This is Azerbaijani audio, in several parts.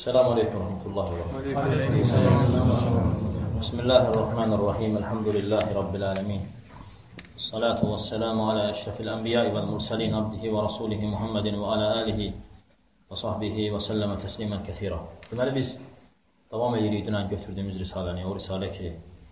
Selamun Aleyküm ve Rahmetullahi ve Berekatuhu. Bismillahirrahmanirrahim. Elhamdülillahi Rabbil alemin. Salatu ve selamu ala eşrefil enbiyai vel mursalin abdihi və rasulihi Muhammedin və ala alihi və sahbihi və səlləmə təslimən kəthira. Deməli, biz davam edirik dünən götürdüyümüz risaləni. O risalə ki,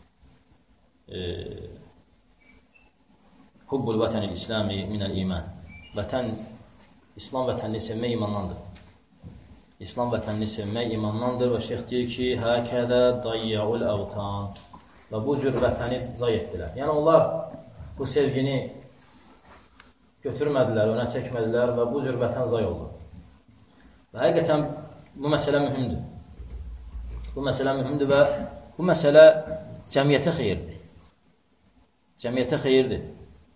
Hubbul vətənil İslami minəl iman. Vətən, İslam vətənini sevmək imandandır. İslam vətənini sevmək imandandır və şeyx deyir ki, həkədə dayyəul əvtan və bu cür vətəni zay etdilər. Yəni, onlar bu sevgini götürmədilər, önə çəkmədilər və bu cür vətən zay oldu. Və həqiqətən bu məsələ mühümdür. Bu məsələ mühümdür və bu məsələ cəmiyyətə xeyirdir. Cəmiyyətə xeyirdir.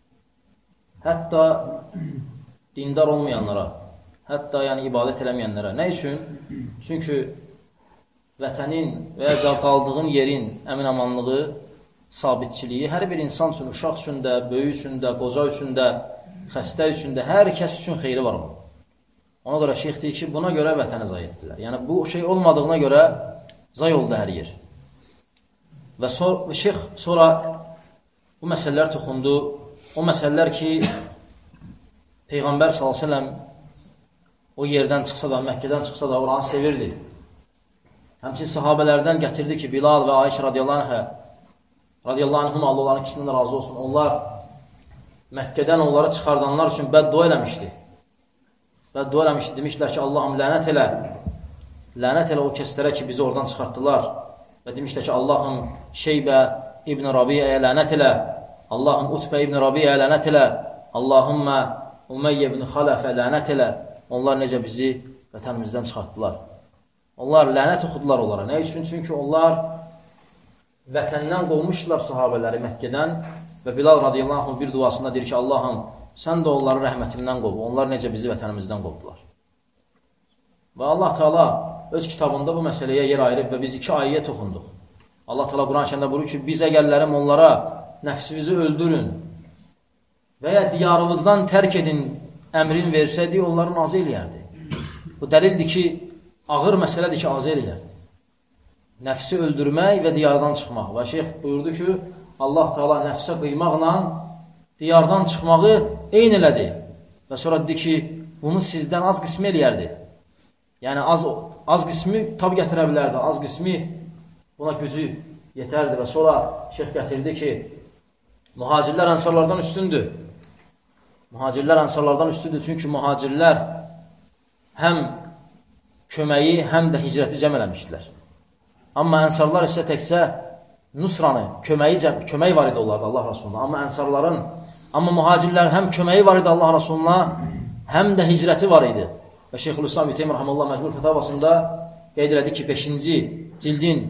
Hətta dindar olmayanlara, hətta yəni ibadət eləməyənlərə. Nə üçün? Çünki vətənin və ya qaldığın yerin əmin-amanlığı, sabitçiliyi hər bir insan üçün, uşaq üçün də, böyük üçün də, qoca üçün də, xəstə üçün də, hər kəs üçün xeyri var mı? Ona görə şeyx deyir ki, buna görə vətəni zay etdilər. Yəni, bu şey olmadığına görə zay oldu hər yer. Və şeyx sonra bu məsələlər toxundu. O məsələlər ki, Peyğəmbər s.ə.v o yerdən çıxsa da, Məkkədən çıxsa da, oranı sevirdi. Həmçin sahabələrdən gətirdi ki, Bilal və Ayşə radiyallahu anhum, Allah onların ikisindən razı olsun. Onlar Məkkədən onları çıxardanlar üçün bəddua eləmişdi. Bəddua eləmişdi. Demişlər ki, Allahım lənət elə. Lənət elə o kəslərə ki, bizi oradan çıxartdılar. Və demişlər ki, Allahım Şeybə İbn Rabiəyə lənət elə. Allahım Utbə İbn Rabiəyə lənət elə. Allahümmə Umeyyə ibn Xaləfə lənət elə. Onlar necə bizi vətənimizdən çıxartdılar. Onlar lənət oxudular onlara. Nə üçün? Çünki onlar vətəndən qovmuşdular sahabələri Məkkədən və Bilal radiyallahu anh bir duasında deyir ki, Allahım, sən də onları rəhmətindən qov. Onlar necə bizi vətənimizdən qovdular. Və Allah Teala öz kitabında bu məsələyə yer ayırıb və biz 2 ayəyə toxunduq. Allah Teala Quran-Kərimdə buyurur ki, biz əgərlərim onlara nəfsimizi öldürün və ya diyarımızdan tərk edin əmrin versəydi, onların azı eləyərdi. Bu dəlildir ki, ağır məsələdir ki, azı eləyərdi. Nəfsi öldürmək və diyardan çıxmaq. Və şeyx buyurdu ki, Allah Teala nəfsə qıymaqla diyardan çıxmağı eyni elədi. Və sonra dedi ki, bunu sizdən az qismi eləyərdi. Yəni, az qismi tab gətirə bilərdi, az qismi buna gücü yetərdi. Və sonra şeyx gətirdi ki, mühacirlər ənsarlardan üstündür. Mühacirlər ənsarlardan üstüdür, çünki mühacirlər həm köməyi, həm də hicrəti cəm eləmişdilər. Amma ənsarlar isə təkcə nusranı, köməyi var idi onlarda Allah Rasuluna. Amma mühacirlər həm köməyi var idi Allah Rasuluna, həm də hicrəti var idi. Və Şeyxülislam İbn Teymiyyə Rəhməhullah Məcmul Fətavasında qeyd elədi ki, 5-ci cildin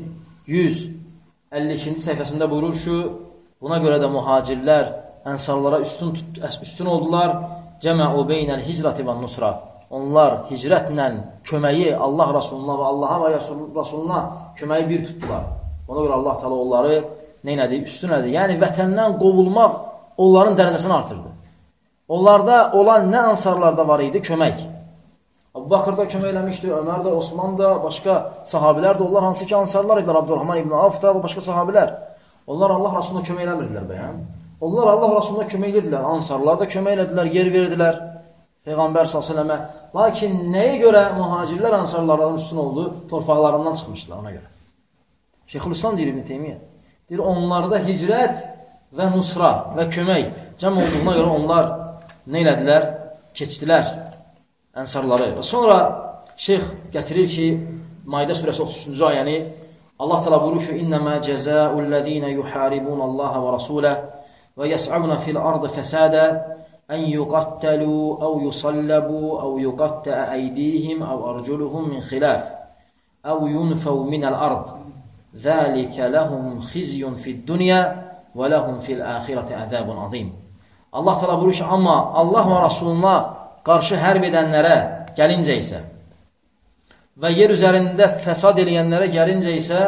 152-ci səhifəsində buyurur ki, buna görə də mühacirlər ənsarlara üstün oldular. Cəmə'u beynəl hicrəti və nusra. Onlar hicrətlə köməyi Allah Rasuluna və Allaha və Rasuluna köməyi bir tutdular. Ona görə Allah Teala onları neynədi? Üstün elədi. Yəni, vətəndən qovulmaq onların dərəcəsini artırdı. Onlarda olan nə ansarlarda var idi? Kömək. Əbu Bakır da kömək eləmişdi, Ömər də, Osman da, başqa sahabilər də, onlar hansı ki ansarlar idilər, Abdurrahman ibn Avf da və başqa sahabilər. Onlar Allah Rasuluna kömək eləmirdilər bəyəm. Onlar Allah Rasuluna kömək edirdilər, ansarlar da kömək elədilər, yer verdilər Peyğəmbər s.ə.və. Lakin nəyə görə mühacirlər ansarlardan üstün oldu? Torpaqlarından çıxmışdılar ona görə. Şeyxülislam deyir İbn Teymiyyə. Deyir, onlarda hicrət və nusra və kömək cəm olduğuna görə onlar nə elədilər? Keçdilər ənsarları. Və sonra şeyx gətirir ki, Maidə surəsi 33-cü ayəni Allah təala buyurur ki, İnnəmə cəzəullədinə yuharibunəllaha və rasuləh və yəs'avnə fil ardı fəsədə ən yuqattəlu, əv yusallabu, əv yuqattəə əydihim, əv arculuhum min xilaf, əv yunfəv minəl ard. Zəlikə ləhum xizyun fid dünya və ləhum fil əxirəti əzəbun azim. Allah təala buyurur ki, amma Allah və Rasuluna qarşı hərb edənlərə gəlincə isə və yer üzərində fəsad eləyənlərə gəlincə isə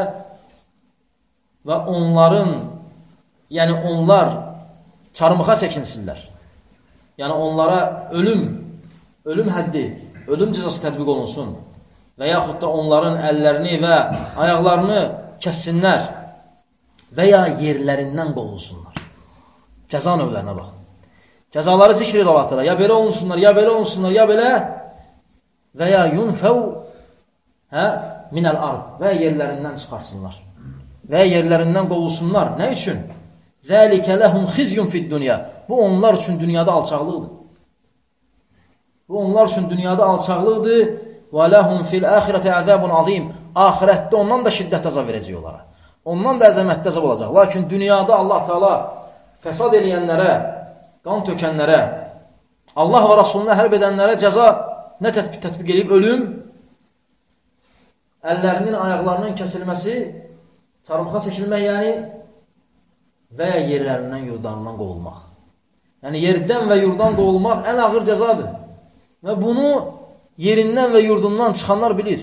və onların, yəni onlar çarmıxa çəkinsinlər. Yəni onlara ölüm həddi, ölüm cəzası tətbiq olunsun və yaxud da onların əllərini və ayaqlarını kəssinlər və ya yerlərindən qovulsunlar. Cəza növlərinə bax. Cəzaları zikr edir Allah təala. Ya belə olunsunlar, ya belə olunsunlar, ya belə və ya yunfəv minəl ard və yerlərindən çıxarsınlar. Və yerlərindən qovulsunlar. Nə üçün? Zəlikə ləhum xizyun fid dünya. Bu onlar üçün dünyada alçaqlıqdır. Bu onlar üçün dünyada alçaqlıqdır. Və ləhum fil axirəti əzabun azim. Axirətdə ondan da şiddət əzab verəcək onlara. Ondan da əzəmətli əzab olacaq. Lakin dünyada Allah Teala fəsad eləyənlərə, qan tökənlərə, Allah və Rasuluna hərb edənlərə cəza nə tətbiq edib? Ölüm, əllərinin, ayaqlarının kəsilməsi, çarmıxa çəkilmək yəni və ya yerlərindən, yurdanından qovulmaq. Yəni yerdən və yurdan qovulmaq ən ağır cəzadır. Və bunu yerindən və yurdundan çıxanlar bilir.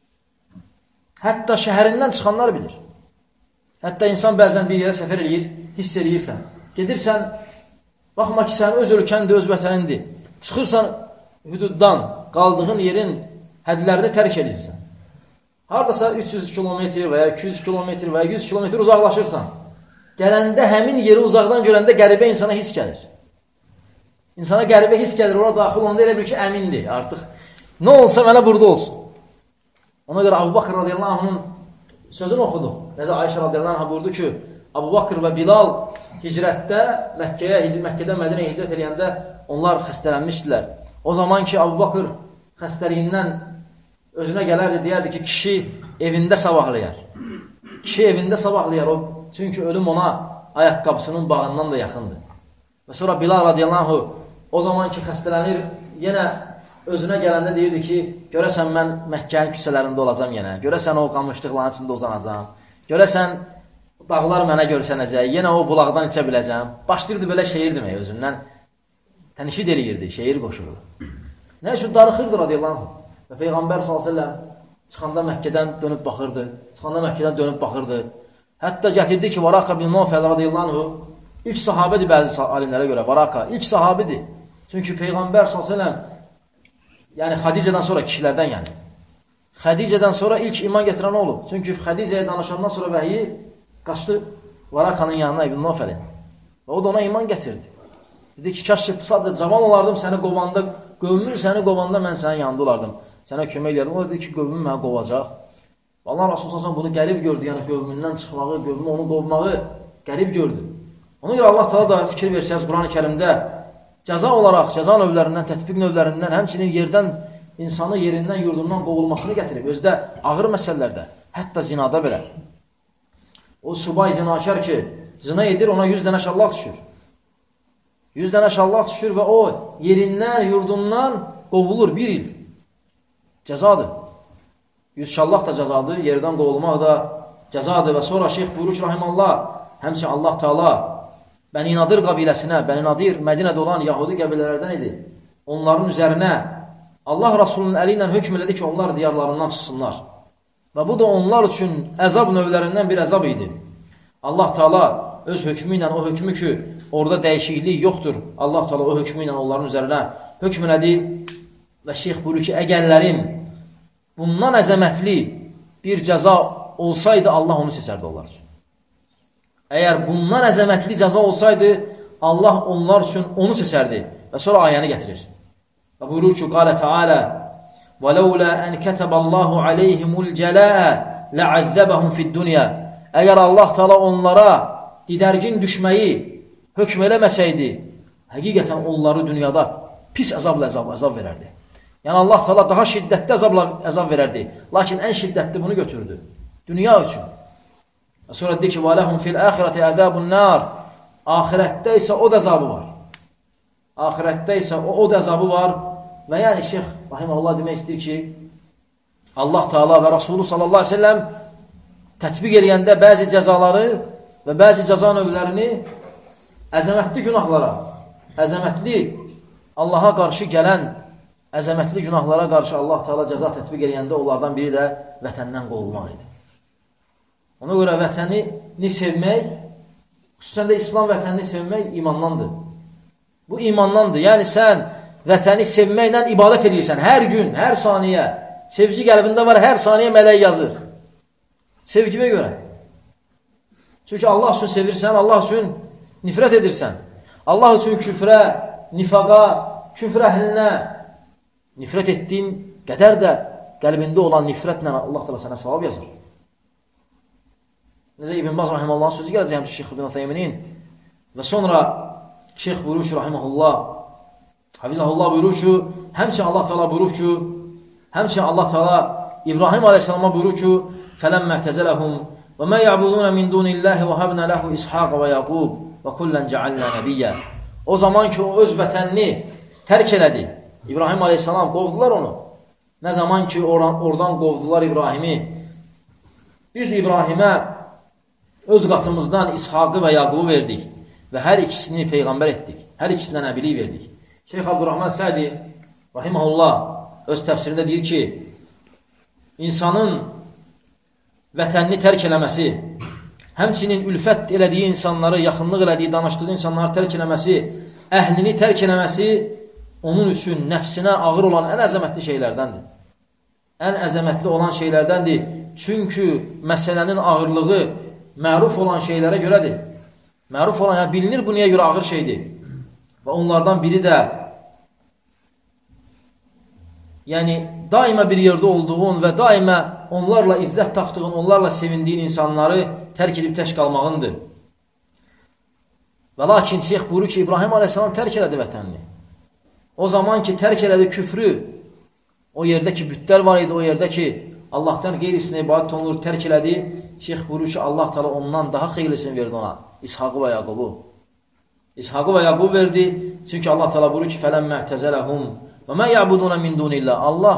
Hətta şəhərindən çıxanlar bilir. Hətta insan bəzən bir yerə səfər eləyir, hiss eləyirsən. Gedirsən, baxma ki, sən öz ölkəndir, öz vətənindir. Çıxırsan hüduddan, qaldığın yerin hədlərini tərk edirsən. Haradasa 300 kilometr və ya 200 kilometr və ya 100 kilometr uzaqlaşırsan. Gələndə həmin yeri uzaqdan görəndə qəribə insana his gəlir. İnsana qəribə his gəlir, ora daxil olanda elə bir ki, əmindir artıq. Nə olsa mənə burada olsun. Ona görə Abu Bakr radiyallahu anh'ın sözünü oxuduq. Nəzə Ayşə radiyallahu anh'a buyurdu ki, Abu Bakr və Bilal hicrətdə, Məkkədən Mədinəyə hicrət eləyəndə onlar xəstələnmişdilər. O zaman ki, Abu Bakr xəstəliyindən özünə gələrdi, deyərdi ki, kişi evində sabahlayar. Kişi evində sabahlayar, çünki ölüm ona ayaqqabısının bağından da yaxındır. Və sonra Bilal radiyallahu anh'ı o zaman ki, xəstələnir, yenə özünə gələndə deyirdi ki, görəsən mən Məkkənin küçələrində olacam yenə, görəsən o qamışlıqların içində uzanacam, görəsən dağlar mənə görsənəcək, yenə o bulaqdan içə biləcəm. Başlayırdı belə şeir demək özündən, tənişid eləyirdi, şeir qoşurdu. Nə üçün darıxırdı radiyallahu anh? Və Peyğəmbər s.ə.v çıxanda Məkkədən dönüb baxırdı, Hətta gətirdi ki, Varaka bin Nofəl radiyallahu anh ilk sahabədir bəzi alimlərə görə, Varaka ilk sahabidir. Çünki Peyğəmbər s.ə.v yəni Xədicədən sonra kişilərdən yəni. Xədicədən sonra ilk iman gətirən olub. Çünki Xədicəyə danışandan sonra vəhiyi qaçdı Varakanın yanına İbn Nofəlin. Və o da ona iman gətirdi. Dedi ki, kaş ki, sadəcə cavan olardım, səni qovanda, qövmün səni qovanda mən sənin yanında olardım. Sənə kömək edirdim. O dedi ki, qövmün mənə qovacaq. Allah Rasulü s.ə.v bunu qərib gördü. Yəni qövmündən çıxmağı, qövmün onu qovmağı qərib gördü. Ona görə Allah Teala da fikir versəniz Quran-ı Kərimdə cəza olaraq, cəza növlərindən, tətbiq növlərindən, həmçinin yerdən, insanı yerindən, yurdundan qovulmasını gətirib. Özdə ağır məsələlərdə, hətta zinada belə. O subay zinakar ki, zina edir, ona 100 dənə şallaq düşür. 100 dənə şallaq düşür və o yerindən, yurdundan qovulur 1 il. Cəzadır. 100 şallaq da cəzadır, yerdən qovulmaq da cəzadır və sonra Şeyx buyurur ki, rahimallah, həmçinin Allah Teala Bəni Nadir qabiləsinə, Bəni Nadir Mədinədə olan Yahudi qəbilələrdən idi. Onların üzərinə Allah Rasulunun əli ilə hökm elədi ki, onlar diyarlarından çıxsınlar. Və bu da onlar üçün əzab növlərindən bir əzab idi. Allah Teala öz hökmü ilə o hökmü ki, orada dəyişiklik yoxdur. Allah Teala o hökmü ilə onların üzərinə hökm elədi və Şeyx buyurur ki, əgərlərim bundan əzəmətli bir cəza olsaydı, Allah onu seçərdi onlar üçün. Əgər bundan əzəmətli cəza olsaydı, Allah onlar üçün onu seçərdi. Və sonra ayəni gətirir. Və buyurur ki, qalə Teala وَلَوْلَا أَنْ كَتَبَ اللّٰهُ عَلَيْهِمُ الْجَلَاءَ لَعَذَّبَهُمْ فِي الدُّنْيَا Əgər Allah Teala onlara didərgin düşməyi hökm eləməsəydi, həqiqətən onları dünyada pis əzabla əzab verərdi. Yəni Allah Teala daha şiddətli əzab verərdi. Lakin ən şiddətli bunu götürdü. Dünya üçün. Və sonra deyir ki, وَلَهُمْ فِي الْآخِرَةِ عَذَابُ النَّارِ Ahirətdə isə o əzabı var. Ahirətdə isə o əzabı var. Və yəni Şeyx rahimehullah demək istəyir ki, Allah Teala və Rasulü sallallahu aleyhi ve sellem tətbiq eləyəndə bəzi cəzaları və bəzi cəza növlərini əzəmətli günahlara, əzəmətli Allaha qarşı gələn əzəmətli günahlara qarşı Allah Teala cəza tətbiq eləyəndə onlardan biri də vətəndən qovulmaq idi. Ona görə vətəni sevmək, xüsusən də İslam vətənini sevmək imandandır. Bu imandandır. Yəni sən vətəni sevməklə ibadət edirsən. Hər gün, hər saniyə Sevgi qəlbində var, hər saniyə mələk yazır. Sevgimə görə. Çünki Allah üçün sevirsən, Allah üçün nifrət edirsən. Allah üçün küfrə, nifaqa, küfr əhlinə nifrət etdiyin qədər də qəlbində olan nifrətlə Allah təala sənə savab yazır. Necə İbn Baz rahimehullahın sözü gələcək həmçinin Şeyx İbn Utheyminin və sonra Şeyx buyurur ki, rahimehullah, hafizahullah buyurur ki, həmçinin Allah təala buyurur ki, həmçinin Allah təala İbrahim əleyhissalama buyurur ki, فَلَمَّا اَعْتَزَلَهُمْ وَمَا يَعْبُدُونَ مِنْ دُونِ اللّٰهِ وَهَبْنَا لَهُ إِسْحَاقَ وَيَعْقُوبَ وَكُلًّا جَعَلْنَا نَبِيًّا. O zaman ki, o öz vətənini tərk elədi. İbrahim aleyhissalam qovdular onu. Nə zaman ki, oradan qovdular İbrahimi, biz İbrahimə öz qatımızdan İshaqı və Yaqubu verdik və hər ikisini peyğəmbər etdik. Hər ikisindən nəbilik verdik. Şeyx Abdurrahman Sədi rahimehullah öz təfsirində deyir ki, insanın vətənini tərk eləməsi, həmçinin ülfət elədiyi insanları, yaxınlıq elədiyi, danışdığı insanları tərk eləməsi, əhlini tərk eləməsi onun üçün nəfsinə ağır olan ən əzəmətli şeylərdəndir. Ən əzəmətli olan şeylərdəndir. Çünki məsələnin ağırlığı məruf olan şeylərə görədir. Məruf olan, yəni bilinir bu niyə görə ağır şeydir. Və onlardan biri də yəni daima bir yerdə olduğun və daima onlarla izzət tapdığın, onlarla sevindiyin insanları tərk edib tək qalmağındır. Və lakin Şeyx buyurur ki, İbrahim aleyhissalam tərk elədi vətənini. O zaman ki, tərk elədi küfrü, o yerdə ki, bütlər var idi, o yerdə ki, Allahdan qeyrisinə ibadət olunur, tərk elədi. Şeyx buyurur ki, Allah təala ondan daha xeyirlisini verdi ona, İshaqı və Yaqubu. İshaqı və Yaqubu verdi, çünki Allah təala buyurur ki, فَلَمَّا اَعْتَزَلَهُمْ وَمَا يَعْبُدُونَ مِنْ دُونِ اللّٰهِ. Allah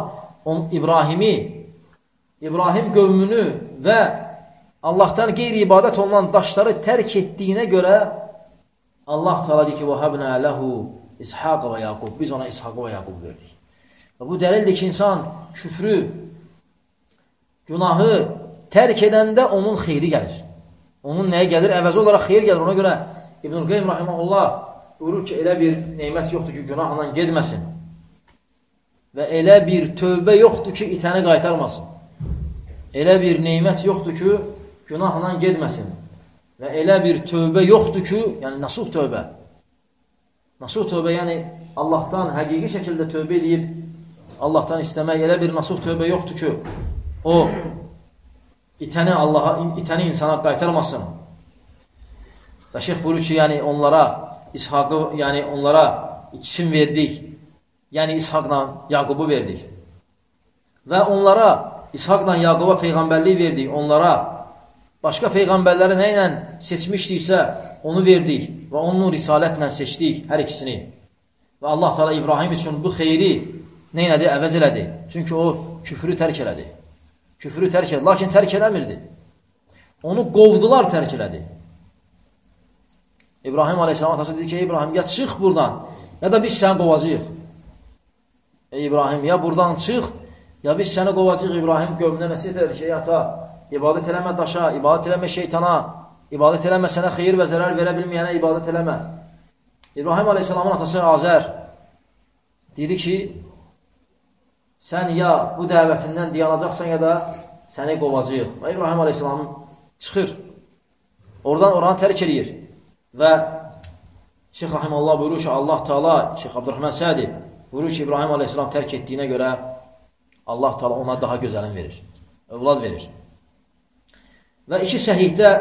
İbrahim qövmünü və Allahdan qeyri ibadət olunan daşları tərk etdiyinə görə Allah təala deyir ki, وَهَبْنَا لَهُ İshaq və Yaqub. Biz ona İshaq və Yaqub verdik. Və bu dəlildir ki, insan küfrü, günahı tərk edəndə onun xeyri gəlir. Onun nəyə gəlir? Əvəzi olaraq xeyir gəlir. Ona görə İbn-i Qeym rahimehullah buyurur ki, elə bir neymət yoxdur ki, günahla gedməsin. Və elə bir tövbə yoxdur ki, itəni qaytarmasın. Elə bir neymət yoxdur ki, günahla gedməsin. Və elə bir tövbə yoxdur ki, yəni nasuh tövbə. Nasuh tövbə, yəni Allahdan həqiqi şəkildə tövbə edib, Allahdan istəmək, elə bir nasuh tövbə yoxdur ki, o itəni insana qaytarmasın. Və Şeyx buyurur ki, yəni onlara İshaqı, yəni onlara ikisini verdik. Yəni İshaqla Yaqubu verdik. Və onlara İshaqla Yaquba peyğəmbərlik verdik. Onlara başqa peyğəmbərləri nə ilə seçmişdiksə onu verdik və onun risalətlə seçdik hər ikisini. Və Allah Teala İbrahim üçün bu xeyri nə elədi? Əvəz elədi. Çünki o küfrü tərk elədi. Küfrü tərk elədi, lakin tərk eləmirdi. Onu qovdular, tərk elədi. İbrahim aleyhisselam atası dedi ki, ey İbrahim, ya çıx buradan, ya da biz səni qovacağıq. Ey İbrahim, ya buradan çıx, ya biz səni qovacağıq. İbrahim qövmünə nəsihət edir ki, ey ata, ibadət eləmə daşa, ibadət eləmə şeytana, ibadət eləmə sənə xeyir və zərər verə bilməyənə ibadət eləmə. İbrahim aleyhisselamın atası Azər dedi ki, sən ya bu dəvətindən dayanacaqsan, ya da səni qovacağıq. Və İbrahim aleyhisselam çıxır, oradan oranı tərk edir. Və Şeyx Rahimullah buyurur ki, Allah Teala, Şeyx Abdurrahman Sədi buyurur ki, İbrahim aleyhisselam tərk etdiyinə görə Allah Teala ona daha gözəlin verir, övlad verir. Və iki səhihdə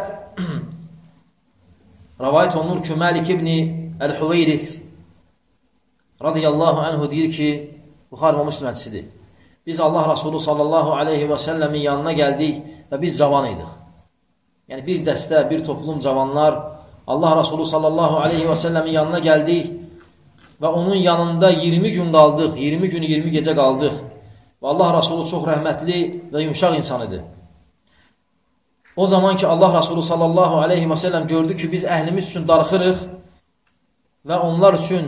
rəvayət olunur ki, Məlik ibn Əl-Hüveyrith radiyallahu anhu deyir ki, Buxari və Müslim hədisidir. Biz Allah Rasulü sallallahu aleyhi və səlləmin yanına gəldik və biz cavan idik. Yəni bir dəstə, bir toplum cavanlar Allah Rasulü sallallahu aleyhi və səlləmin yanına gəldik və onun yanında 20 gün qaldıq, 20 gün 20 gecə qaldıq. Və Allah Rasulü çox rəhmətli və yumşaq insan idi. O zaman ki Allah Rasulü sallallahu aleyhi və səlləm gördü ki, biz əhlimiz üçün darıxırıq və onlar üçün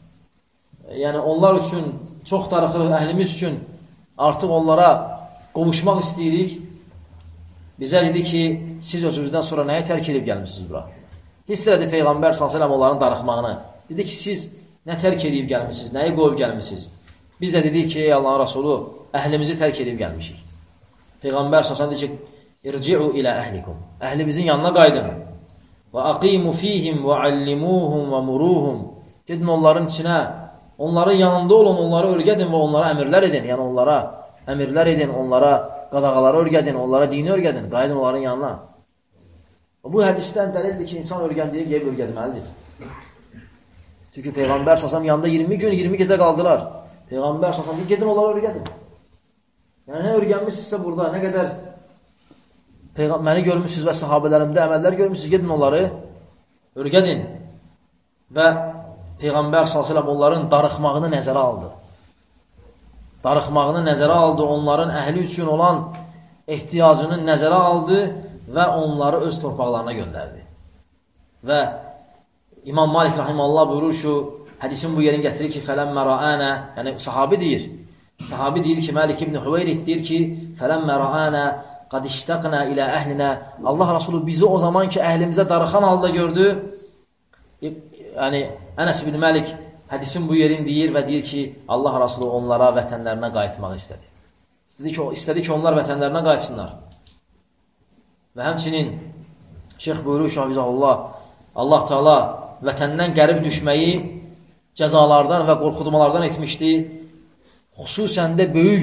çox darıxırıq, əhlimiz üçün artıq onlara qovuşmaq istəyirik. Bizə dedi ki, siz özünüzdən sonra nəyə tərk edib gəlmişsiniz bura? Hiss elədi Peyğəmbər s.ə.v onların darıxmağını. Dedi ki, siz nə tərk edib gəlmişsiniz, nəyi qoyub gəlmişsiniz? Biz də dedik ki, ey Allahın Rasulü, əhlimizi tərk edib gəlmişik. Peyğəmbər səsən deyir ki, irci'u ilə əhlikum. Əhlimizin yanına qaydın. Və aqimu fihim və allimuhum və muruhum. Gedin onların içinə, onların yanında olun, onları örgədin və onlara əmirlər edin. Yəni onlara əmirlər edin, onlara qadağaları örgədin, onlara dini örgədin, qaydın onların yanına. Bu hədisdən dəlildir ki, insan örgəndiyi qeyb örgədməlidir. Çünki Peyğəmbər səsəm yanında 20 gün, 20 gecə qaldılar. Peyğəmbər səsəm deyir, gedin onları örgədin. Yəni, nə örgənmişsinizsə burada, nə qədər məni görmüşsünüz və sahabələrimdə əməllər görmüşsünüz, gedin onları örgədin. Və Peyğəmbər s.ə.v onların darıxmağını nəzərə aldı. Darıxmağını nəzərə aldı, onların əhli üçün olan ehtiyacını nəzərə aldı və onları öz torpaqlarına göndərdi. Və İmam Malik rahimehullah buyurur ki, hədisin bu yerini gətirir ki, fələmmə rəənə, yəni sahabi deyir ki, Məlik ibn Hüveyrith deyir ki, fələmmə rəənə qad iştəqnə ilə əhlinə, Allah Rasulü bizi o zaman ki, əhlimizə darıxan halda gördü. Yəni, Ənəs ibn Məlik hədisin bu yerini deyir və deyir ki, Allah Rasulü onlara vətənlərinə qayıtmağı istədi. İstədi ki, onlar vətənlərinə qayıtsınlar. Və həmçinin Şeyx buyurur ki, Allah Teala vətəndən qərib düşməyi cəzalardan və qorxudmalardan etmişdi. Xüsusən də böyük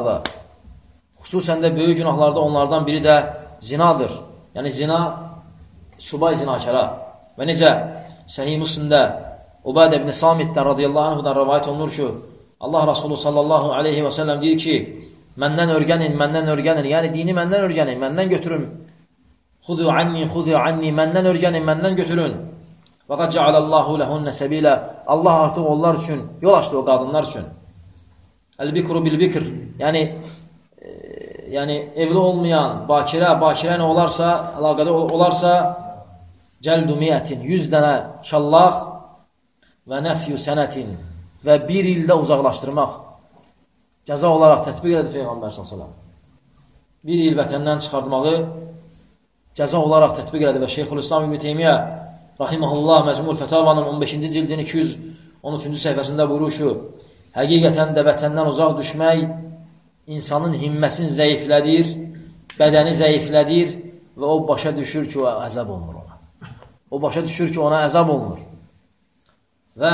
günahlarda onlardan biri də zinadır. Yəni zina, subay zinakara. Və necə Səhih Müslimdə Ubadə ibn Samitdən radiyallahu anhudan rəvayət olunur ki, Allah Rasulü sallallahu aleyhi və səlləm deyir ki, məndən örgənin, yəni dini məndən örgənin, məndən götürün. Xudu anni, məndən örgənin, məndən götürün. Və qad cəalallahu ləhunə səbilə. Allah artıq onlar üçün yol açdı o qadınlar üçün. Əl-bikru bil-bikr. Yəni evli olmayan, bakirə nə olarsa, əlaqədə olarsa, cəldu miyyətin, 100 dənə şallaq və nəfyu sənətin və bir ildə uzaqlaşdırmaq. Cəza olaraq tətbiq elədi Peyğəmbər s.ə.v. Bir il vətəndən çıxardmağı cəza olaraq tətbiq elədi və Şeyxülislam İbn Teymiyyə rahimehullah Məcmul Fətavanın 15-ci cildin 213-cü səhifəsində buyurur ki, həqiqətən də vətəndən uzaq düşmək insanın himməsini zəiflədir, bədəni zəiflədir və o başa düşür ki, o əzab olunur ona. O başa düşür ki, ona əzab olunur. Və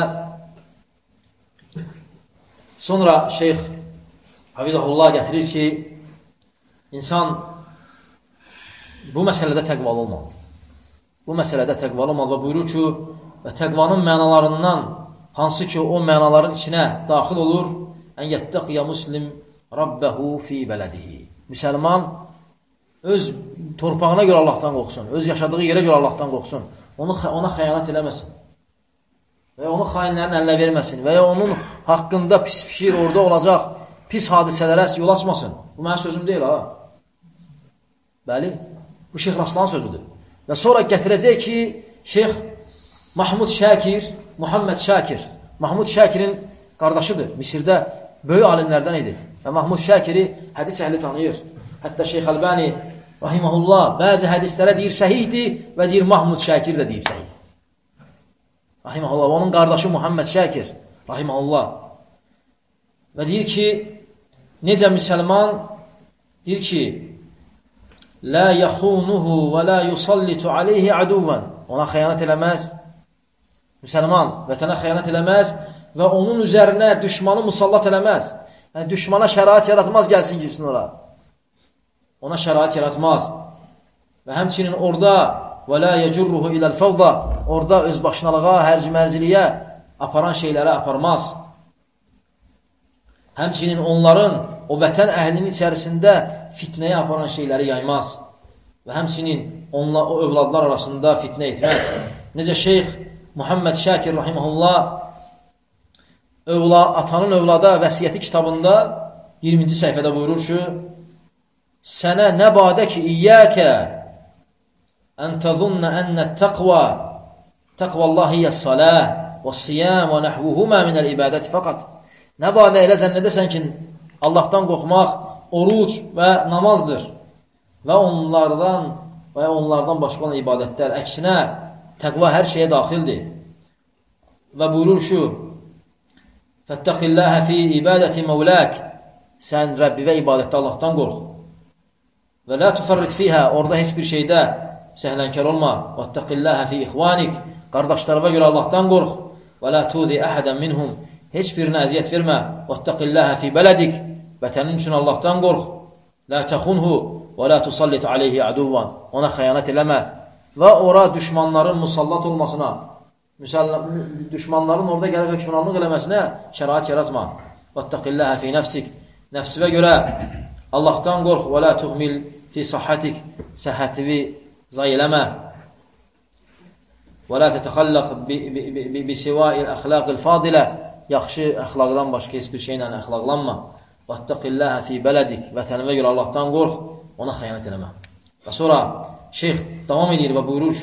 sonra Şeyx Hafizahullah gətirir ki, insan bu məsələdə təqvalı olmalıdır. Bu məsələdə təqvalı olmalıdır və buyurur ki, və təqvanın mənalarından hansı ki, o mənaların içinə daxil olur, ən yəttəqiyə muslim Rabbəhu fi bələdihi. Müsəlman öz torpağına görə Allahdan qorxsun, öz yaşadığı yerə görə Allahdan qorxsun, ona xəyanət eləməsin və ya onu xainlərin əlinə verməsin və ya onun haqqında pis fikir, orada olacaq pis hadisələrə yol açmasın. Bu mənim sözüm deyil, ha. Bəli, bu Şeyx Raslan sözüdür. Və sonra gətirəcək ki, Şeyx Mahmud Şakir, Muhammed Şakir, Mahmud Şakirin qardaşıdır. Misirdə böyük alimlərdən idi. Və Mahmud Şakiri hədis əhli tanıyır. Hətta Şeyx Əlbani rahiməhullah bəzi hədislərə deyir səhihdir və deyir Mahmud Şakir də deyir səhih. Rahiməhullah, onun qardaşı Muhammed Şakir rahiməhullah. Və deyir ki, necə müsəlman deyir ki, la yaxunuhu və la yusallitu aleyhi aduvən. Ona xəyanət eləməz. Müsəlman vətənə xəyanət eləməz və onun üzərinə düşmanı musallat eləməz. Yəni, düşmana şərait yaratmaz, gəlsin girsin ora. Ona şərait yaratmaz. Və həmçinin orada və la yəcurruhu iləl fəvda, orada özbaşınalığa, hərci-mərziliyə aparan şeyləri aparmaz. Həmçinin onların o vətən əhlinin içərisində fitnəyə aparan şeyləri yaymaz. Və həmçinin o övladlar arasında fitnə etməz. Necə Şeyx Muhammed Şakir rahiməhullah atanın övlada vəsiyyəti kitabında 20-ci səhifədə buyurur ki, sənə nə badə ki, iyyəkə ən təzunnə ənə təqvallahiyyə saləh və siyam və nəhvuhumə minəl ibadəti fəqat. Nə badə elə zənn edəsən ki, Allahdan qorxmaq, oruc və namazdır və onlardan başqa olan ibadətlər. Əksinə, təqva hər şeyə daxildir. Və buyurur ki, Fəttəqilləhə fi ibadəti məvlək. Sən Rəbbivə ibadətdə Allahdan qorx. Və la tufarrit fiyhə. Orada heç bir şeydə səhlənkar olma. Vəttəqilləhə fi ixvanik. Qardaşlarına görə Allahdan qorx. Və la tuzi əhədən minhum. Heç birinə əziyyət vermə. Vəttəqilləhə fi bələdik. Vətənin üçün Allahdan qorx. La təxunhu və la tusallit aleyhi aduvan. Ona xəyanət eləmə. Və ora düşmanların musallat olmasına, düşmanların orada gəlib hökmranlıq eləməsinə şərait yaratma. Vəttəqilləhə fi nəfsik. Nəfsivə görə Allahdan qorx. Və la tuğmil fi sahhatik. Səhhətivi zay eləmə. Və la tətəxallaq bi sivai əxlaqil fadilə. Yaxşı əxlaqdan başqa heç bir şeylə əxlaqlanma. Vəttəqilləhə fi bələdik. Vətənivə görə Allahdan qorx. Ona xəyanət eləmə. Və sonra şeyx davam edir və buyurur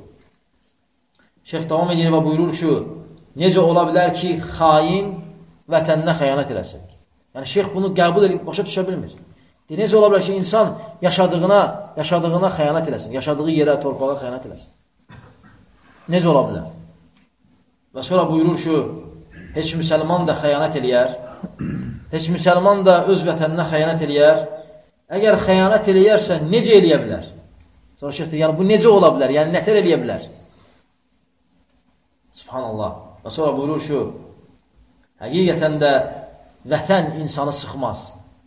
ki, necə ola bilər ki, xain vətəninə xəyanət eləsin? Yəni, şeyx bunu qəbul edib, başa düşə bilmir. Necə ola bilər ki, insan yaşadığına xəyanət eləsin, yaşadığı yerə, torpağa xəyanət eləsin? Necə ola bilər? Və sonra buyurur ki, heç müsəlman da xəyanət eləyər, heç müsəlman da öz vətəninə xəyanət eləyər. Əgər xəyanət eləyərsə, necə eləyə bilər? Sonra şeyx deyir, yəni bu necə ola bilər? Yəni nətər eləyə bilər? Subhanallah. Və sonra buyurur ki, həqiqətən də vətən insanı sıxmaz.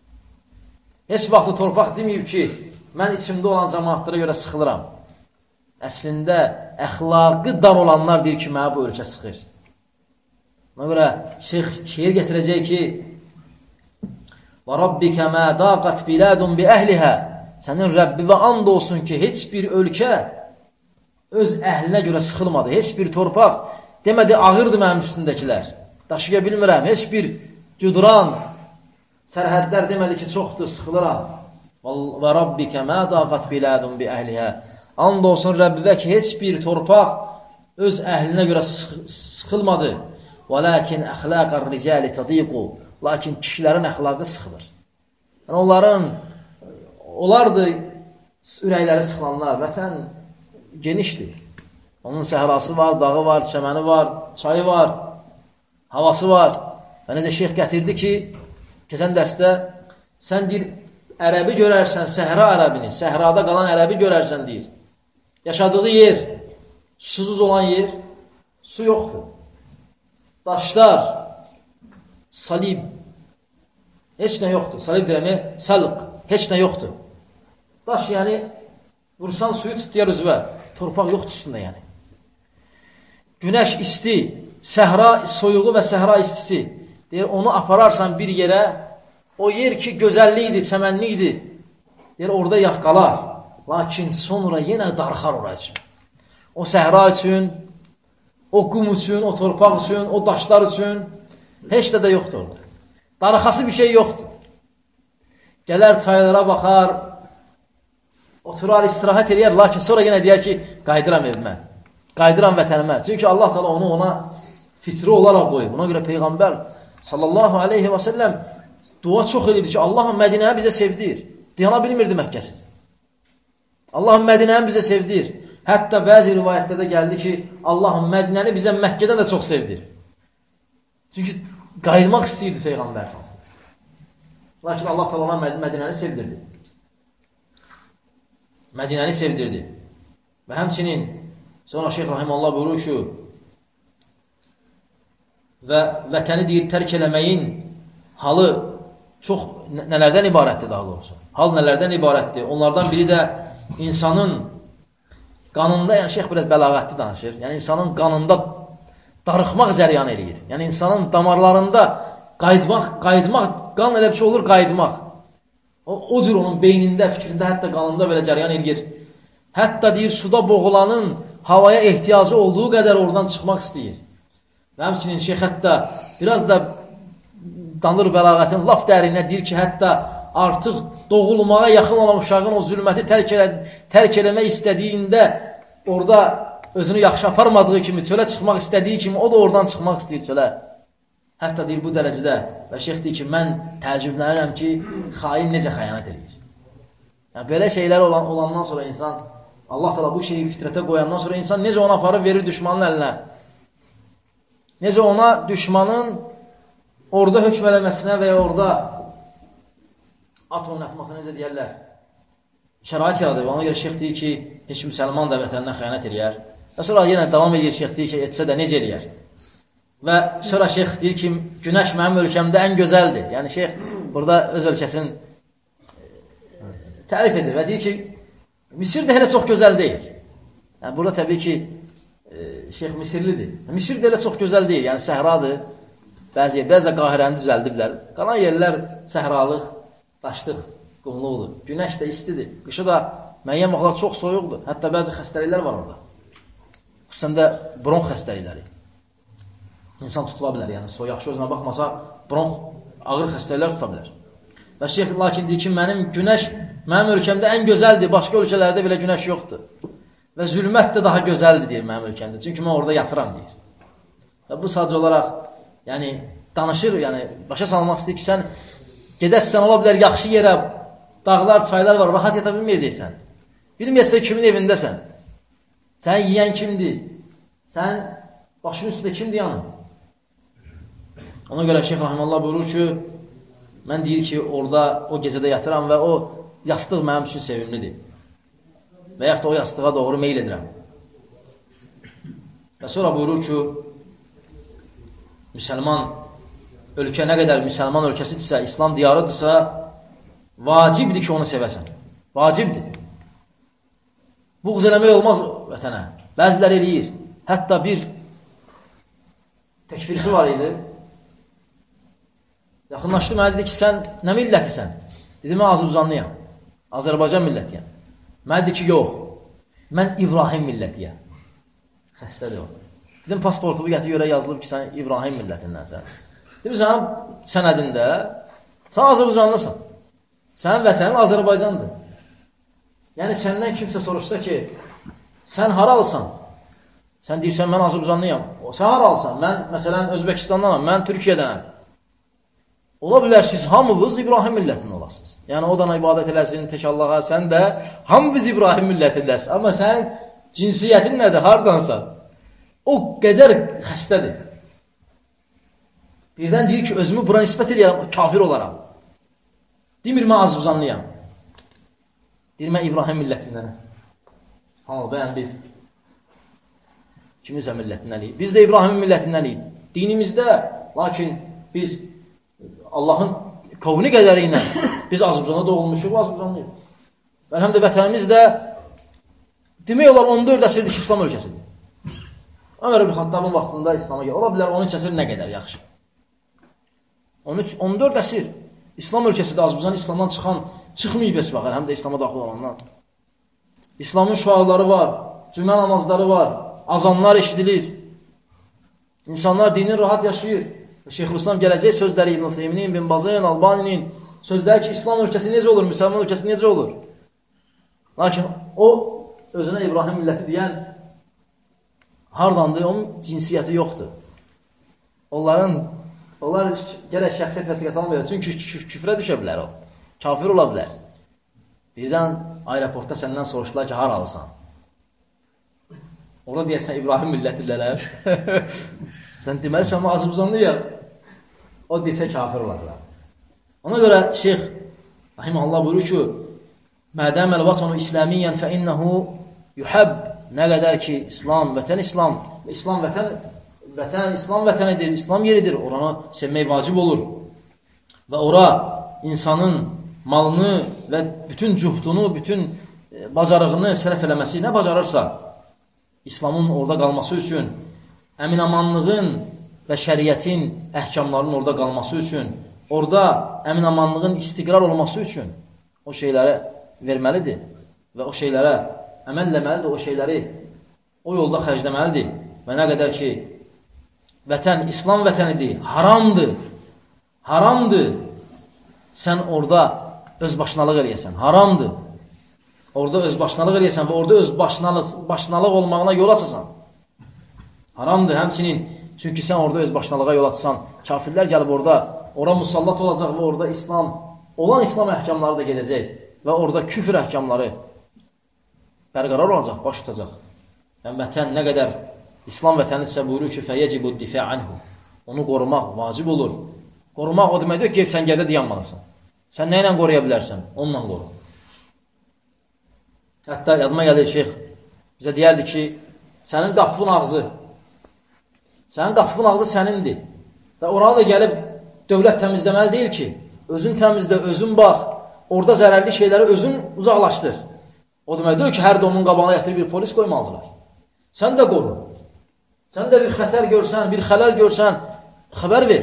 Heç vaxtı torpaq deməyib ki, mən içimdə olan cəmaatlara görə sıxılıram. Əslində, əxlaqı dar olanlar deyir ki, mənə bu ölkə sıxır. Ona görə şeyx şeir gətirəcək ki, وَرَبِّكَ مَا دَاقَتْ بِلَادٌ بِأَهْلِهَا. Sənin Rəbbivə and olsun ki, heç bir ölkə öz əhlinə görə sıxılmadı. Heç bir torpaq demədi, ağırdır mənim üstündəkilər. Daşıya bilmirəm. Heç bir cüdran, sərhədlər demədi ki, çoxdur, sıxılıram. وَرَبِّكَ مَا دَاقَتْ بِلَادٌ بِأَهْلِهَا. And olsun Rəbbivə ki, heç bir torpaq öz əhlinə görə sıxılmadı. وَلَكِنْ أَخْلَاقَ الرِّجَالِ تَضِيقُ. Lakin kişilərin əxlaqı sıxılır. Yəni, onlardır ürəkləri sıxılanlar. Vətən genişdir. Onun səhrası var, dağı var, çəməni var, çayı var, havası var. Və necə şeyx gətirdi ki, keçən dərsdə sən deyir, ərəbi görərsən, səhra ərəbini, səhrada qalan ərəbi görərsən deyir. Yaşadığı yer, susuz olan yer, su yoxdur. Daşlar, salib, heç nə yoxdur. Salib deyirəm, salq, heç nə yoxdur. Daş, yəni, vursan suyu tutduyar üzvə. Torpaq yoxdur üstündə, yəni. Günəş isti, səhra soyuğu və səhra istisi. Deyir, onu apararsan bir yerə, o yer ki, gözəllikdir, çəmənlikdir. Deyir, orada qalar. Lakin sonra yenə darxar ora üçün. O səhra üçün, o qum üçün, o torpaq üçün, o daşlar üçün heç də yoxdur orada. Darıxası bir şey yoxdur. Gələr çaylara baxar, oturar, istirahət eləyər, lakin sonra yenə deyər ki, qayıdıram evimə, qayıdıram vətənimə. Çünki Allah Teala onu ona fitri olaraq qoyub. Buna görə Peyğəmbər sallallahu aleyhi və səlləm dua çox edirdi ki, Allahım Mədinəni bizə sevdir. Dayana bilmirdi Məkkəsiz. Allahım Mədinəni bizə sevdir. Hətta bəzi rivayətlərdə gəldi ki, Allahım Mədinəni bizə Məkkədən də çox sevdir. Çünki qayıtmaq istəyirdi Peyğəmbər sallallahu. Lakin Allah Teala Mədinəni sevdirdi. Mədinəni sevdirdi. Və həmçinin sonra Şeyx Rahiməllah buyurur ki, və vətəni deyir, tərk eləməyin halı çox nələrdən ibarətdir daha doğrusu. Hal nələrdən ibarətdir? Onlardan biri də insanın qanında, yəni Şeyx biraz bəlağətli danışır, yəni insanın qanında darıxmaq cəryan eləyir. Yəni insanın damarlarında qayıtmaq, qan elə bir şey olur, qayıtmaq. O cür onun beynində, fikrində, hətta qanında belə cəryan eləyir. Hətta deyir, suda boğulanın havaya ehtiyacı olduğu qədər oradan çıxmaq istəyir. Və həmçinin Şeyx hətta biraz da danır bəlağətin lap dərinə deyir ki, hətta artıq doğulmağa yaxın olan uşağın o zülməti tərk eləmək istədiyində orada özünü yaxşı aparmadığı kimi, çölə çıxmaq istədiyi kimi o da oradan çıxmaq istəyir çölə. Hətta deyir bu dərəcədə və şeyx deyir ki, mən təəccüblənirəm ki, xain necə xəyanət edir. Yəni, belə şeylər olandan sonra insan, Allah təala bu şeyi fitrətə qoyandan sonra insan necə ona aparıb verir düşmanın əlinə? Necə ona düşmanın orada hökm eləməsinə və ya orada at oynatmasına necə deyərlər? Şərait yaradır. Ona görə şeyx deyir ki, heç müsəlman da vətəninə xəyanət eləyər. Və sonra yenə davam edir şeyx deyir ki, etsə də necə eləyər? Və sonra şeyx deyir ki, günəş mənim ölkəmdə ən gözəldir. Yəni şeyx burada öz ölkəsini tərif edir və deyir ki, Misir də hələ çox gözəl deyil. Yəni burada təbii ki, şeyx Misirlidir. Misir də elə çox gözəl deyil. Yəni səhradır. Bəzi də Qahirəni düzəldiblər. Qalan yerlər səhralıq, daşlıq, qumluqdur. Günəş də istidir. Qışı da müəyyən vaxtlar çox soyuqdur. Hətta bəzi xəstəliklər var orada. Xüsusən də bronx xəstəlikləri. İnsan tutula bilər. Yəni yaxşı özünə baxmasa bronx ağır xəstəliklər tuta bilər. Və şeyx lakin deyir ki, günəş mənim ölkəmdə ən gözəldir. Başqa ölkələrdə belə günəş yoxdur. Və zülmət də daha gözəldir deyir mənim ölkəmdə. Çünki mən orada yatıram deyir. Və bu sadəcə olaraq yəni danışır, yəni başa salmaq istəyir ki, sən gedəsən ola bilər yaxşı yerə, dağlar, çaylar var, rahat yata bilməyəcəksən. Bilməyəsən kimin evindəsən. Səni yiyən kimdir? Sən başının üstündə kimdir yanın? Ona görə Şeyx Rahimallah buyurur ki, mən deyir ki, orada o gecədə yatıram və o yastıq mənim üçün sevimlidir. Və yaxud da o yastığa doğru meyl edirəm. Və sonra buyurur ki, müsəlman ölkə nə qədər müsəlman ölkəsidirsə, İslam diyarıdırsa, vacibdir ki, onu sevəsən. Vacibdir. Buğz eləmək olmaz vətənə. Bəzilər eləyir. Hətta bir təkfirisi var idi. Yaxınlaşdı, mənə dedi ki, sən nə millətisən? Dedim, mən Azərbaycanlıyam. Azərbaycan millətiyəm. Mənə dedi ki, yox, mən İbrahim millətiyəm. Xəstədir o. Dedim, pasportumu gətir görə yazılıb ki, sən İbrahim millətindənsən. Dedim, sən sənədində, sən Azərbaycanlısan. Sənin vətənin Azərbaycandır. Yəni, səndən kimsə soruşsa ki, sən haralısan? Sən deyirsən, mən Azərbaycanlıyam. Sən haralısan? Mən, məsələn, Özbəkistandanam, mən Türkiyədənəm. Ola bilər, siz hamınız İbrahim millətində olasınız. Yəni, o da ibadət eləsin, tək Allaha, sən də hamınız İbrahim millətindəsin. Amma sənin cinsiyyətin nədir, hardansa? O qədər xəstədir. Birdən deyir ki, özümü bura nisbət eləyərəm, kafir olaram. Demir, mən Azərbaycanlıyam. Deyir, mən İbrahim millətindənəm. Subhanallah, bəyən biz kiminsə millətindənəyik. Biz də İbrahim millətindənəyik. Dinimizdə, lakin biz Allahın qovni qədəri ilə biz Azərbaycanda doğulmuşuq, Azərbaycanlıyıq. Və həm də vətənimiz də demək olar 14 əsrdir ki, İslam ölkəsidir. Ömər ibn Xattabın vaxtında İslama gəlir. Ola bilər 13 əsr nə qədər yaxşı. 14 əsr İslam ölkəsidir, Azərbaycan İslamdan çıxmayıb heç baxır, həm də İslama daxil olandan. İslamın şüarları var, cümə namazları var, azanlar eşidilir. İnsanlar dini rahat yaşayır. Şeyxülislam gələcək sözləri İbn Teyminin, İbn Bazın, Albaninin sözləri ki, İslam ölkəsi necə olur, müsəlman ölkəsi necə olur? Lakin o, özünə İbrahim milləti deyən hardandır, onun cinsiyyəti yoxdur. Onlar gərək şəxsiyyət vəsiqəsi almıyor, çünki küfrə düşə bilər o. Kafir ola bilər. Birdən aeroportda səndən soruşdular ki, haralısan? Orada deyəsən İbrahim millətidirlər. Sən deməlisən, mən Azərbaycanlıyam. O desə kafir olarlar. Ona görə Şeyx Rahiməhullah buyurur ki, Mədəməl vatanu İslamiyyən fə innəhu yuhəb. Nə qədər ki, İslam, vətən İslam, İslam vətən İslam vətənidir, İslam yeridir, oranı sevmək vacib olur. Və ora insanın malını və bütün cühdunu, bütün bacarığını sərf eləməsi nə bacarırsa, İslamın orada qalması üçün, əminamanlığın və şəriətin əhkamlarının orada qalması üçün, orada əminamanlığın istiqrar olması üçün o şeylərə verməlidir və o şeylərə əməlləməlidir, o şeyləri o yolda xərcləməlidir. Və nə qədər ki, vətən İslam vətənidir, haramdır, sən orada özbaşınalıq eləyəsən, haramdır. Orada özbaşınalıq eləyəsən və orada özbaşınalıq olmağına yol açasan. Haramdır, həmçinin, çünki sən orada özbaşınalığa yol açsan, kafirlər gəlib ora musallat olacaq və orada olan İslam əhkamları da gedəcək və orada küfür əhkamları bərqərar olacaq, baş tutacaq. Yəni, vətən nə qədər İslam vətənidirsə buyurur ki, fəyəcibud difə anhu. Onu qorumaq vacib olur. Qorumaq o demək deyil ki, sən gərdə dayanmalısın. Sən nə ilə qoruya bilərsən? Onunla qoru. Hətta yadıma gəlir şeyx bizə deyərdi ki, sənin qapının ağzı sənindir. Və orada da gəlib dövlət təmizləməli deyil ki, özün təmizlə, özün bax, orada zərərli şeyləri özün uzaqlaşdır. O demək deyil ki, hər də onun qabağına yatırıb bir polis qoymalıdırlar. Sən də qoru. Sən də bir xətər görsən, bir xələl görsən, xəbər ver.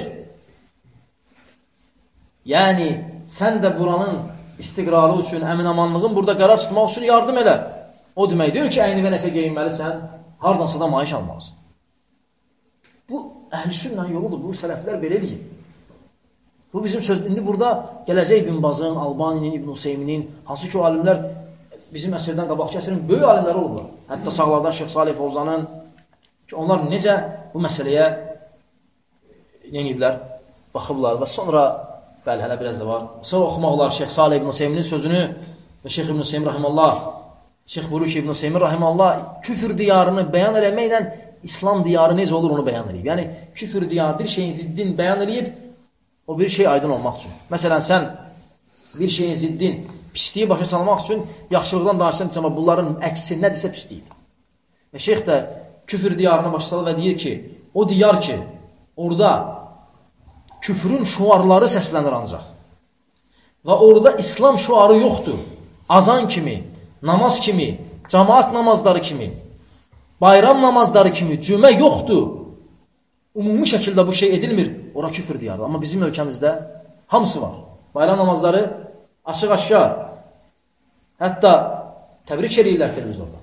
Yəni, sən də buranın istiqrarı üçün, əmin-amanlığın burada qərar tutmaq üçün yardım elə. O demək deyil ki, əynivə nəsə geyinməlisən, hardansa da maaş almalısın. Bu, əhl-i sünnə yoludur, bu sələflər belə eləyib. Bu bizim söz, indi burada gələcək İbn Bazın, Albaninin, İbn Hüseyminin, hansı ki o alimlər bizim əsrdən qabaqki əsrin böyük alimləri olublar. Hətta sağlardan Şeyx Salih Fovzanın ki, onlar necə bu məsələyə yeniblər, baxıblar və sonra, bəli, hələ biraz da var, sonra oxumaq olar Şeyx Salih İbn Hüseyminin sözünü və Şeyx İbn Hüseym Rahimallah, Şeyx buyurur ki, İbn Hüseymin Rahimallah küfür diyarını bəyan eləməklə İslam diyarı necə olur onu bəyan edib. Yəni, küfür diyarı bir şeyin ziddin bəyan edib, o bir şey aydın olmaq üçün. Məsələn, sən bir şeyin ziddin, pisliyi başa salmaq üçün yaxşılıqdan danışsan, amma bunların əksi nədirsə pisliyidir. Və şeyx də küfür diyarını başa salır və deyir ki, o diyar ki, orada küfrün şuarları səslənir ancaq. Və orada İslam şuarı yoxdur. Azan kimi, namaz kimi, cemaat namazları kimi, bayram namazları kimi, cümə yoxdur. Ümumi şəkildə bu şey edilmir. Ora küfür diyarı. Amma bizim ölkəmizdə hamısı var. Bayram namazları açıq-aşkar. Hətta təbrik edirlər televizorda.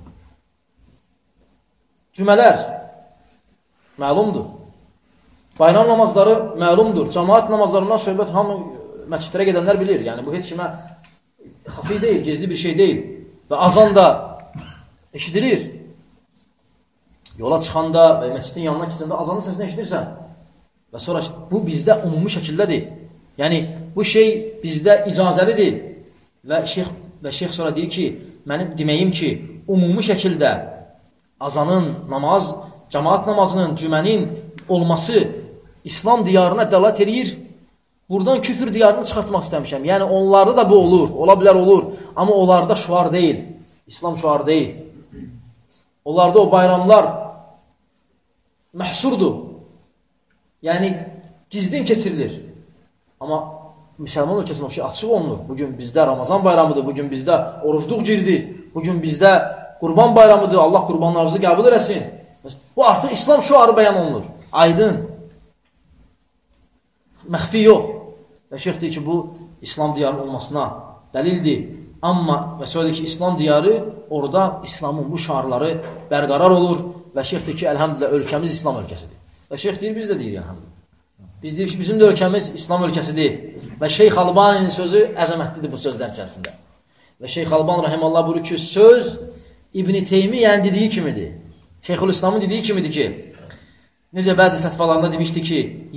Cümələr məlumdur. Bayram namazları məlumdur. Cemaat namazlarından söhbət hamı məscidlərə gedənlər bilir. Yəni bu heç kimə xafi deyil, gizli bir şey deyil. Və azan da eşidilir. Yola çıxanda və məscidin yanına keçəndə azanın səsini eşidirsən. Və sonra bu bizdə ümumi şəkildədir. Yəni bu şey bizdə icazəlidir. Və şeyx sonra deyir ki, mənim deməyim ki, ümumi şəkildə azanın, namaz, cemaat namazının, cümənin olması İslam diyarına dəlalət edir. Buradan küfür diyarını çıxartmaq istəmişəm. Yəni onlarda da bu olur, ola bilər olur. Amma onlarda şuar deyil, İslam şuarı deyil. Onlarda o bayramlar məhsurdur. Yəni gizlin keçirilir. Amma müsəlman ölkəsində o şey açıq olunur. Bugün bizdə Ramazan bayramıdır, bugün bizdə orucluq girdi, bugün bizdə Qurban bayramıdır, Allah qurbanlarınızı qəbul eləsin. Bu artıq İslam şuarı bəyan olunur. Aydın. Məxfi yox. Və şeyx deyir ki, bu İslam diyarı olmasına dəlildir. Amma və söylədir ki, İslam diyarı orada İslamın bu şarları bərqərar olur və şeyx deyir ki, əlhəmdülillah ölkəmiz İslam ölkəsidir. Və şeyx deyir, biz də deyir, əlhəmdülillah. Biz deyir ki, bizim də ölkəmiz İslam ölkəsidir. Və Şeyx Albaninin sözü əzəmətlidir bu sözlər içərisində. Və Şeyx Alban Rahimallah buyurur ki, söz İbn-i Teymiyyənin dediyi kimidir. Şeyxülislamın dediyi kimidir ki, necə bəzi fətvalarında demişdi ki,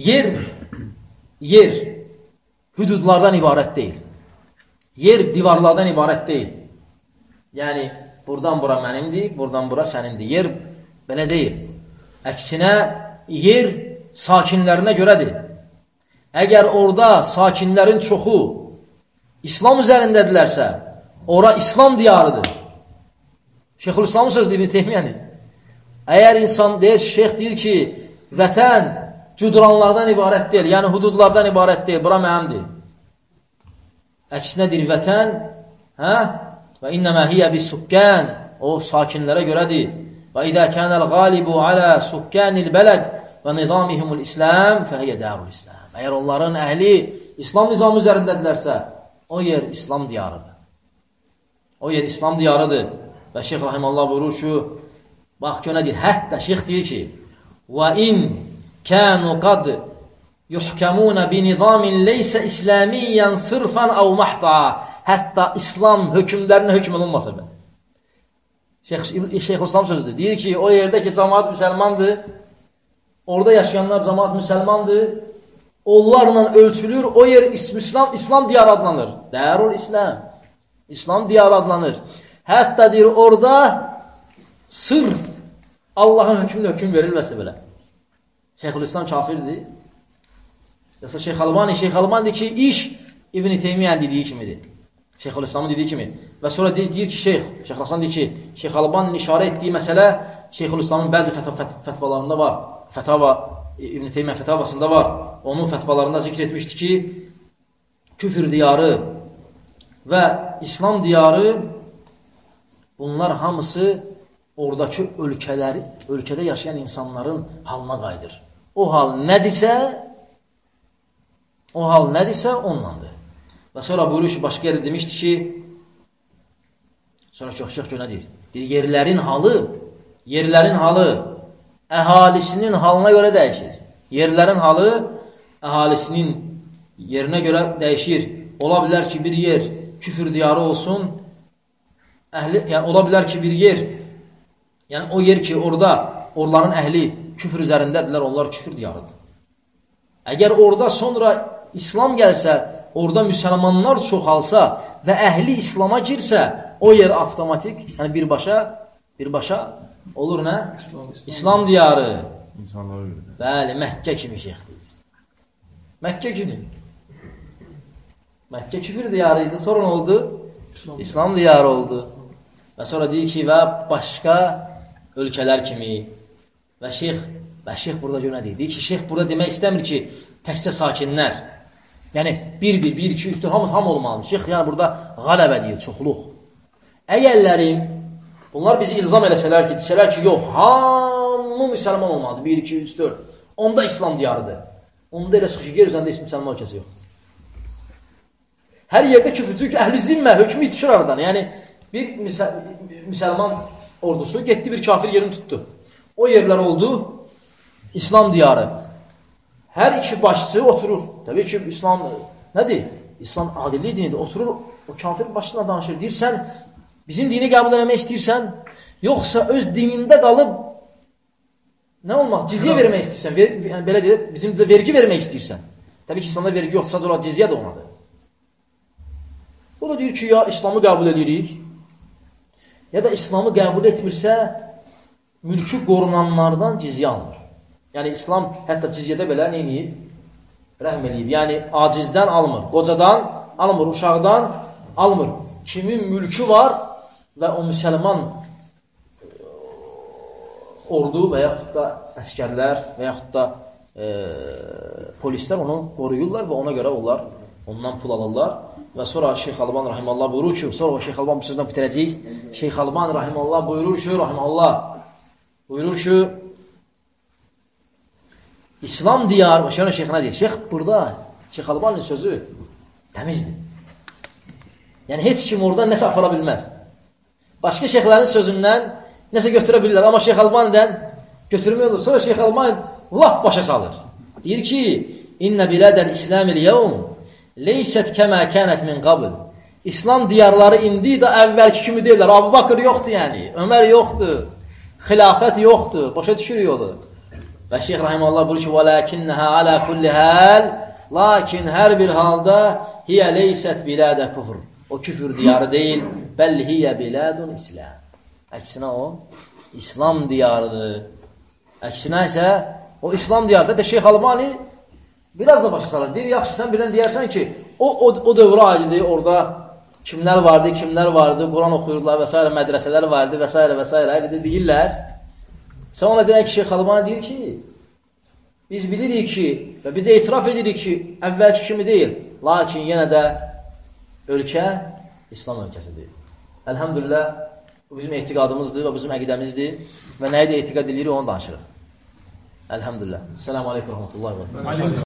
yer hüdudlardan ibarət deyil. Yer divarlardan ibarət deyil. Yəni, buradan bura mənimdir, buradan bura sənindir. Yer belə deyil. Əksinə, yer sakinlərinə görədir. Əgər orada sakinlərin çoxu İslam üzərindədirlərsə, ora İslam diyarıdır. Şeyxülislamın sözü İbn Teymiyyəni. Əgər insan deyir, şeyx deyir ki, vətən cudranlardan ibarət deyil, yəni hududlardan ibarət deyil, bura mənimdir. Əksinə deyir, vətən, və innəmə hiyyə bis sukkan, o sakinlərə görədir. Və idə kənəl qalibu alə sukkanil bələd və nizamihumul İslam fəhiyyə dərul İslam. Əgər onların əhli İslam nizamı üzərindədirlərsə, o yer İslam diyarıdır. O yer İslam diyarıdır. Və Şeyx Rahimallah buyurur ki, bax ki, nədir? Hətta Şeyx deyir ki, وَاِنْ كَانُوا قَدْ يُحْكَمُونَ بِنِظَامٍ لَيْسَ إِسْلَامِيًّا صِرْفًا اَوْ مَحْتَعًا. Hətta İslam hökümlərinə hökm olunmasa bə. Şeyxülislam sözüdür. Deyir ki, o yerdəki cemaat müsəlmandır, orada yaşayanlar cemaat müsəlmandır, onlarla ölçülür, o yer İslam diyarı adlanır. Dərul İslam. İslam diyarı adlanır. Hətta deyir, orada sırf Allahın hökmünə hökm verilməsə belə. Şeyxülislam kafirdir. Yoxsa Şeyx Albani deyir ki, iş İbn-i Teymiyyənin dediyi kimidir. Şeyxülislamın dediyi kimi. Və sonra deyir ki, Şeyx Rasan deyir ki, Şeyx Albaninin işarə etdiyi məsələ Şeyxülislamın bəzi fətvalarında var. İbn-i Teymiyyə fətavasında var. Onun fətvalarında zikr etmişdir ki, küfür diyarı və İslam diyarı bunlar hamısı oradakı ölkədə yaşayan insanların halına qayıdır. O hal nədirsə onlandır. Və sonra buyurur ki, başqa yerdə demişdi ki, sonra çox nə deyir? Yerlərin halı əhalisinin halına görə dəyişir. Yerlərin halı əhalisinin yerinə görə dəyişir. Ola bilər ki, bir yer küfür diyarı olsun, ola bilər ki, bir yer, yəni o yer ki, oraların əhli küfür üzərindədirlər, onlar küfür diyarıdır. Əgər orada sonra İslam gəlsə, orada müsəlmanlar çoxalsa və əhli İslama girsə, o yer avtomatik, yəni birbaşa olur nə? İslam diyarı. Bəli, Məkkə kimi şeyx deyir. Məkkə kimi. Məkkə küfür diyarıydı, sonra nə oldu? İslam diyarı oldu. Və sonra deyir ki, və başqa ölkələr kimi. Və şeyx burada görə nə deyir? Deyir ki, şeyx burada demək istəmir ki, təkcə sakinlər. Yəni, 1, 2, 3, 4, hamı olmalıdır. Şeyx yəni burada qələbə deyir, çoxluq. Əgərlərim, bunlar bizi ilzam eləsələr ki, desələr ki, yox, hamı müsəlman olmalıdır, 1, 2, 3, 4. Onda İslam diyarıdır. Onda elə çıxış ki, yer üzərində heç müsəlman ölkəsi yoxdur. Hər yerdə küfür, çünki əhl-i zimmə hökmü itişir aradan. Yəni, bir müsəlman ordusu getdi, bir kafir yerini tutdu. O yerlər oldu İslam diyarı. Hər iki başçısı oturur. Təbii ki, İslam nədir? İslam adillik dinidir. Oturur, o kafir başına danışır. Deyir, sən bizim dini qəbul eləmək istəyirsən, yoxsa öz dinində qalıb nə olmaq? Cizyə vermək istəyirsən. Yəni, belə deyir, bizim də vergi vermək istəyirsən. Təbii ki, İslamda vergi yoxsa, sadəcə olaraq cizyə də onadır. O da deyir ki, ya İslamı qəbul edirik, ya da İslamı qəbul etmirsə, mülkü qorunanlardan cizyə alınır. Yəni, İslam hətta cizyədə belə neyini? Rəhm eləyib. Yəni, acizdən almır, qocadan almır, uşaqdan almır. Kimin mülkü var və o müsəlman ordu və yaxud da əskərlər və yaxud da polislər onu qoruyurlar və ona görə onlar ondan pul alırlar. Və sonra Şeyx Alban Rahimallah buyurur ki, sonra Şeyx Alban bu sözdən bitirəcək. Şeyx Alban Rahimallah buyurur ki, İslam diyarı, başlayana şeyx nə deyir? Şeyx burada, Şeyx Albanın sözü təmizdir. Yəni, heç kim oradan nəsə apara bilməz. Başqa şeyxlərin sözündən nəsə götürə bilirlər, amma Şeyx Albanıdan götürmək olur. Sonra Şeyx Albanı laf başa salır. Deyir ki, İnnə bilədəl İslamil yevm leysət kəmə kənət min qabl. İslam diyarları indi də əvvəlki kimi deyirlər. Abu Bakır yoxdur yəni, Ömər yoxdur, xilafət yoxdur, başa düşürük olur. Və Şeyx Rahimallah buyurur ki, وَلَكِنَّهَا عَلَى كُلِّ حَالٍ Lakin hər bir halda hiyə leysət bilədə küfr. O küfür diyarı deyil, bəl hiyə bilədun İslam. Əksinə o, İslam diyarıdır. Əksinə isə o İslam diyarıdır. Şeyx Albani biraz da başa salır. Deyir, yaxşı, sən birdən deyərsən ki, o dövrə aiddir, orada kimlər vardı, Quran oxuyurdular və s. mədrəsələr vardı və s. Elə deyirlər. Sən ona deyək ki, Şeyx Albani deyir ki, biz bilirik ki və biz etiraf edirik ki, əvvəlki kimi deyil. Lakin yenə də ölkə İslam ölkəsidir. Əlhamdülillah, bu bizim etiqadımızdır və bizim əqidəmizdir və nəyə də etiqad edirik, onu danışırıq. Əlhamdülillah. Selamun aleyküm, rəhmətullahi və